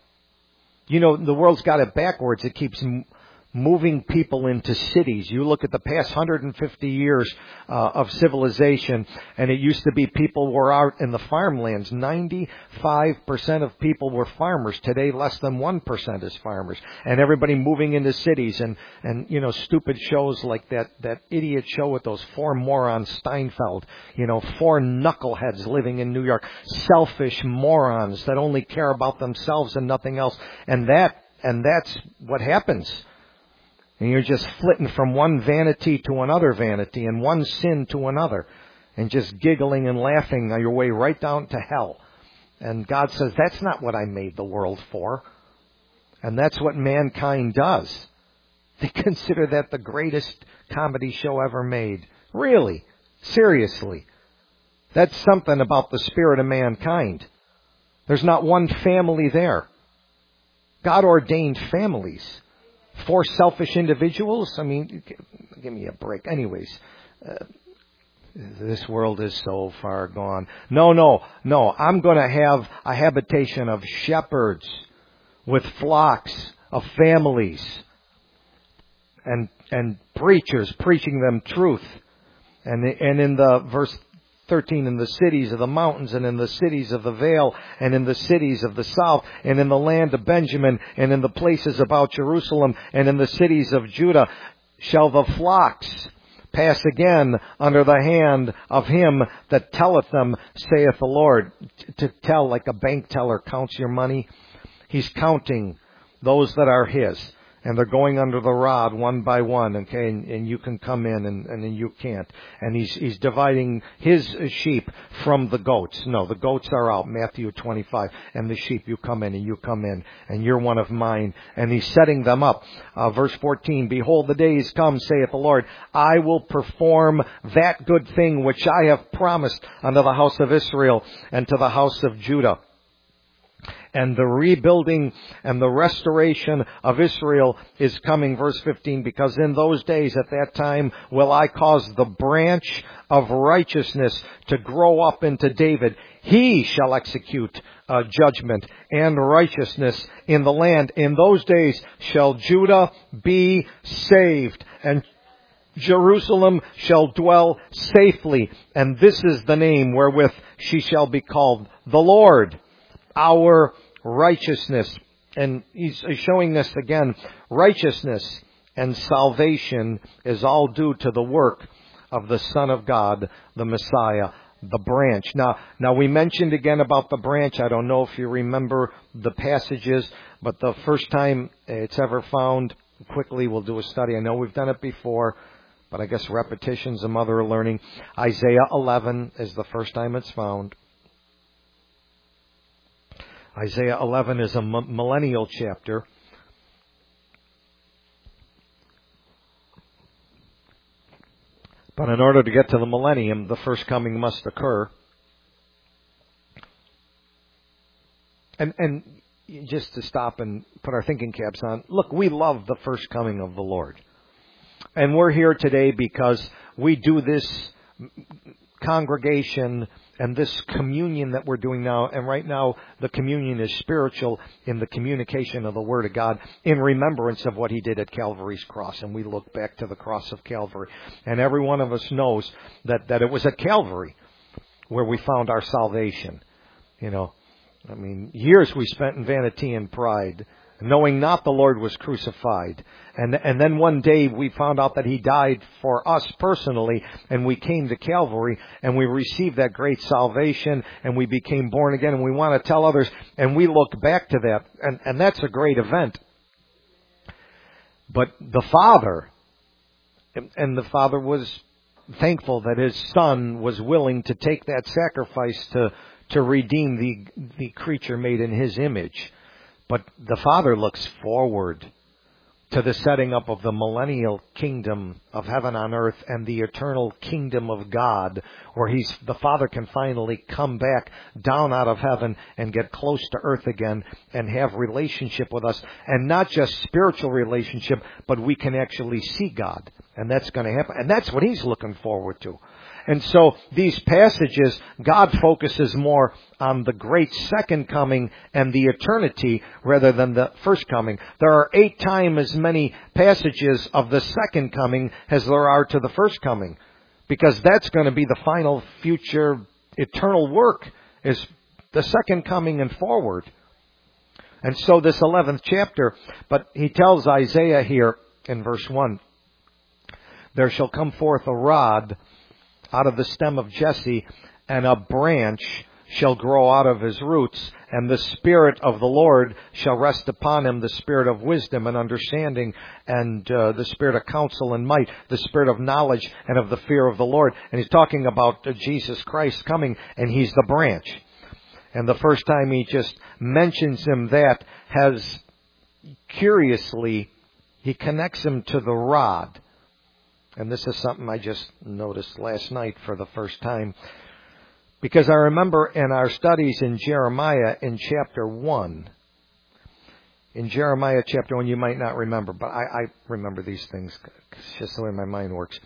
You know, the world's got it backwards. It keeps moving people into cities. You look at the past 150 years of civilization, and it used to be people were out in the farmlands. 95% of people were farmers. Today, less than 1% is farmers. And everybody moving into cities and you know, stupid shows like that idiot show with those four morons, Steinfeld. You know, four knuckleheads living in New York. Selfish morons that only care about themselves and nothing else. And that's what happens. And you're just flitting from one vanity to another vanity and one sin to another. and just giggling and laughing your way right down to hell. And God says, that's not what I made the world for. And that's what mankind does. They consider that the greatest comedy show ever made. Really? Seriously? That's something about the spirit of mankind. There's not one family there. God ordained families. 4 selfish individuals? I mean, give me a break. Anyways, this world is so far gone. No. I'm going to have a habitation of shepherds with flocks of families and preachers preaching them truth. And in the verse 13, in the cities of the mountains, and in the cities of the vale, and in the cities of the south, and in the land of Benjamin, and in the places about Jerusalem, and in the cities of Judah, shall the flocks pass again under the hand of him that telleth them, saith the Lord. To tell, like a bank teller counts your money. He's counting those that are his. And they're going under the rod one by one, okay, and you can come in and you can't. And he's dividing his sheep from the goats. No, the goats are out, Matthew 25. And the sheep, you come in and you come in, and you're one of mine. And he's setting them up. Verse 14, behold, the days come, saith the Lord, I will perform that good thing which I have promised unto the house of Israel and to the house of Judah. And the rebuilding and the restoration of Israel is coming, verse 15, because in those days, at that time, will I cause the branch of righteousness to grow up into David. He shall execute judgment and righteousness in the land. In those days shall Judah be saved, and Jerusalem shall dwell safely. And this is the name wherewith she shall be called, the Lord, our righteousness. And he's showing this again. Righteousness and salvation is all due to the work of the Son of God, the Messiah, the branch. Now we mentioned again about the branch. I don't know if you remember the passages, but the first time it's ever found, quickly we'll do a study. I know we've done it before, but I guess repetition's the mother of learning. Isaiah 11 is the first time it's found. Isaiah 11 is a millennial chapter. But in order to get to the millennium, the first coming must occur. And just to stop and put our thinking caps on, look, we love the first coming of the Lord. And we're here today because we do this congregation and this communion that we're doing now. And right now, the communion is spiritual in the communication of the Word of God in remembrance of what He did at Calvary's cross. And we look back to the cross of Calvary. And every one of us knows that it was at Calvary where we found our salvation. You know, I mean, years we spent in vanity and pride, knowing not the Lord was crucified. And then one day we found out that He died for us personally, and we came to Calvary and we received that great salvation and we became born again, and we want to tell others, and we look back to that, and that's a great event. But the Father, and the Father was thankful that His Son was willing to take that sacrifice to redeem the creature made in His image. But the Father looks forward to the setting up of the millennial kingdom of heaven on earth and the eternal kingdom of God, where the Father can finally come back down out of heaven and get close to earth again and have relationship with us. And not just spiritual relationship, but we can actually see God. And that's going to happen. And that's what He's looking forward to. And so these passages, God focuses more on the great second coming and the eternity rather than the first coming. There are 8 times as many passages of the second coming as there are to the first coming, because that's going to be the final future eternal work, is the second coming and forward. And so this 11th chapter, but he tells Isaiah here in verse 1, there shall come forth a rod out of the stem of Jesse, and a branch shall grow out of his roots, and the Spirit of the Lord shall rest upon him, the Spirit of wisdom and understanding, and the Spirit of counsel and might, the Spirit of knowledge and of the fear of the Lord. And he's talking about Jesus Christ coming, and he's the branch. And the first time he just mentions him, that has, curiously, he connects him to the rod. And this is something I just noticed last night for the first time. Because I remember in our studies in Jeremiah in chapter 1, in Jeremiah chapter 1, you might not remember, but I remember these things. It's just the way my mind works.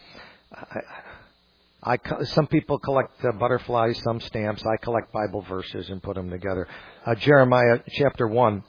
Some people collect butterflies, some stamps. I collect Bible verses and put them together. Jeremiah chapter 1.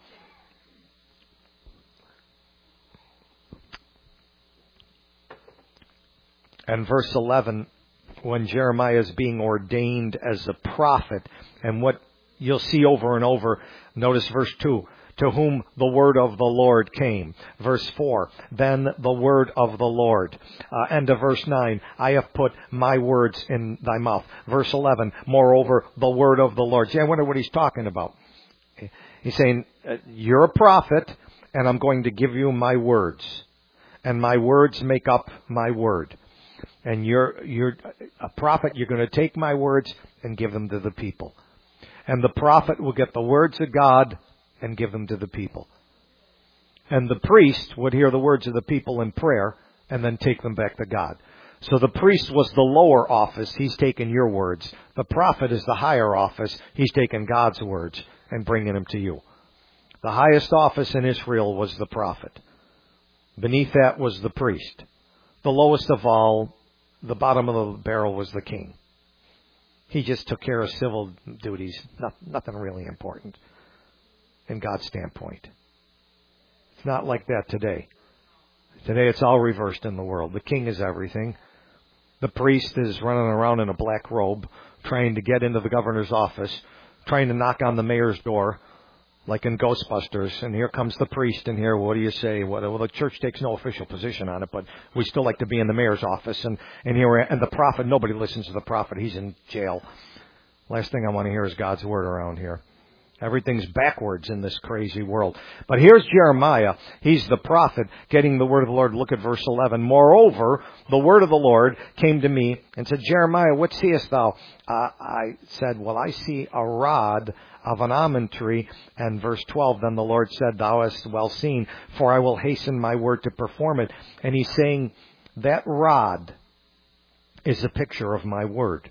And verse 11, when Jeremiah is being ordained as a prophet, and what you'll see over and over, notice verse 2, to whom the word of the Lord came. Verse 4, then the word of the Lord. End of verse 9, I have put my words in thy mouth. Verse 11, moreover, the word of the Lord. See, I wonder what he's talking about. He's saying, you're a prophet, and I'm going to give you my words. And my words make up my word. And you're a prophet, you're going to take my words and give them to the people. And the prophet will get the words of God and give them to the people. And the priest would hear the words of the people in prayer and then take them back to God. So the priest was the lower office. He's taken your words. The prophet is the higher office. He's taken God's words and bringing them to you. The highest office in Israel was the prophet. Beneath that was the priest. The lowest of all, the bottom of the barrel, was the king. He just took care of civil duties, nothing really important in God's standpoint. It's not like that today. Today it's all reversed in the world. The king is everything. The priest is running around in a black robe, trying to get into the governor's office, trying to knock on the mayor's door, like in Ghostbusters, and here comes the priest, and here, what do you say? Well, the church takes no official position on it, but we still like to be in the mayor's office, and the prophet, nobody listens to the prophet, he's in jail. Last thing I want to hear is God's word around here. Everything's backwards in this crazy world. But here's Jeremiah. He's the prophet getting the word of the Lord. Look at verse 11. Moreover, the word of the Lord came to me and said, Jeremiah, what seest thou? I said, well, I see a rod of an almond tree. And verse 12, then the Lord said, thou hast well seen, for I will hasten my word to perform it. And he's saying that rod is a picture of my word.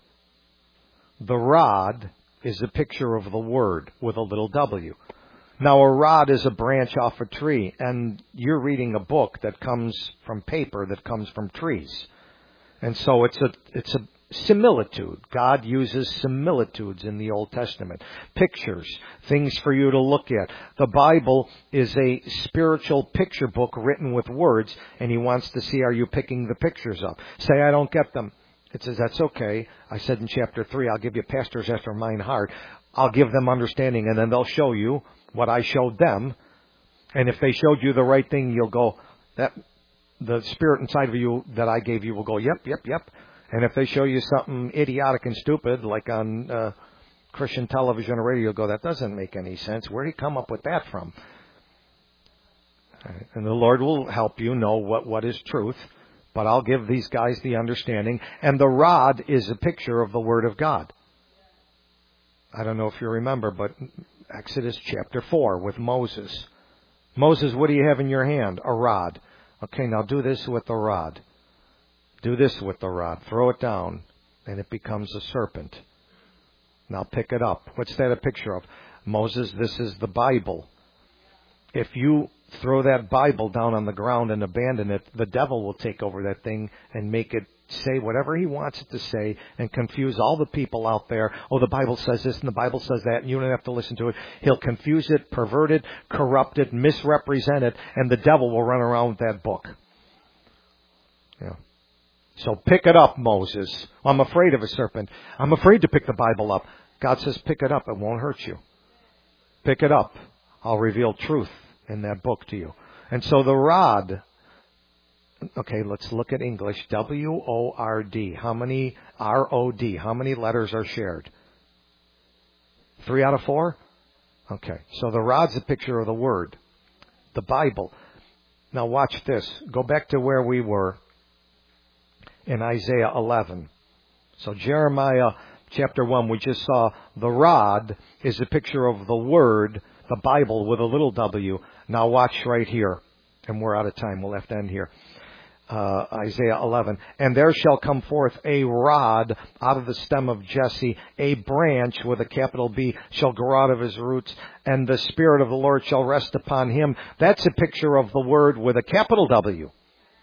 The rod is a picture of the word with a little w. Now, a rod is a branch off a tree, and you're reading a book that comes from paper, that comes from trees. And so it's a similitude. God uses similitudes in the Old Testament. Pictures, things for you to look at. The Bible is a spiritual picture book written with words, and he wants to see, are you picking the pictures up? Say, I don't get them. It says, that's okay. I said in chapter 3, I'll give you pastors after mine heart. I'll give them understanding, and then they'll show you what I showed them. And if they showed you the right thing, you'll go, that the spirit inside of you that I gave you will go, yep. And if they show you something idiotic and stupid, like on Christian television or radio, you'll go, that doesn't make any sense. Where did he come up with that from? And the Lord will help you know what is truth. But I'll give these guys the understanding. And the rod is a picture of the Word of God. I don't know if you remember, but Exodus chapter 4 with Moses. Moses, what do you have in your hand? A rod. Okay, now do this with the rod. Do this with the rod. Throw it down, and it becomes a serpent. Now pick it up. What's that a picture of? Moses, this is the Bible. If you throw that Bible down on the ground and abandon it, the devil will take over that thing and make it say whatever he wants it to say and confuse all the people out there. Oh, the Bible says this and the Bible says that, and you don't have to listen to it. He'll confuse it, pervert it, corrupt it, misrepresent it, and the devil will run around with that book. Yeah. So pick it up, Moses. I'm afraid of a serpent. I'm afraid to pick the Bible up. God says pick it up. It won't hurt you. Pick it up. I'll reveal truth in that book to you. And so the rod, okay, let's look at English. W-O-R-D. How many R-O-D? How many letters are shared? 3 out of 4? Okay. So the rod's a picture of the Word, the Bible. Now watch this. Go back to where we were in Isaiah 11. So Jeremiah chapter 1, we just saw the rod is a picture of the Word, the Bible with a little w. Now watch right here. And we're out of time. We'll have to end here. Isaiah 11. And there shall come forth a rod out of the stem of Jesse, a branch with a capital B shall grow out of his roots, and the Spirit of the Lord shall rest upon him. That's a picture of the Word with a capital W.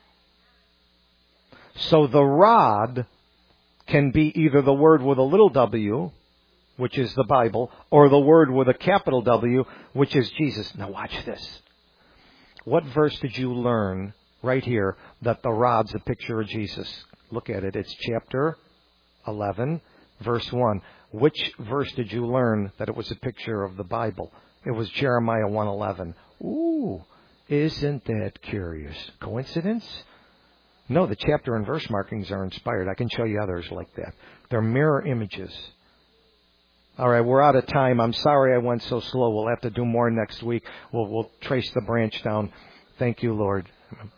So the rod can be either the Word with a little w, which is the Bible, or the Word with a capital W, which is Jesus. Now watch this. What verse did you learn right here that the rod's a picture of Jesus? Look at it. It's chapter 11, verse 1. Which verse did you learn that it was a picture of the Bible? It was Jeremiah 1:11. Ooh, isn't that curious? Coincidence? No, the chapter and verse markings are inspired. I can show you others like that. They're mirror images. All right, we're out of time. I'm sorry I went so slow. We'll have to do more next week. We'll trace the branch down. Thank you, Lord.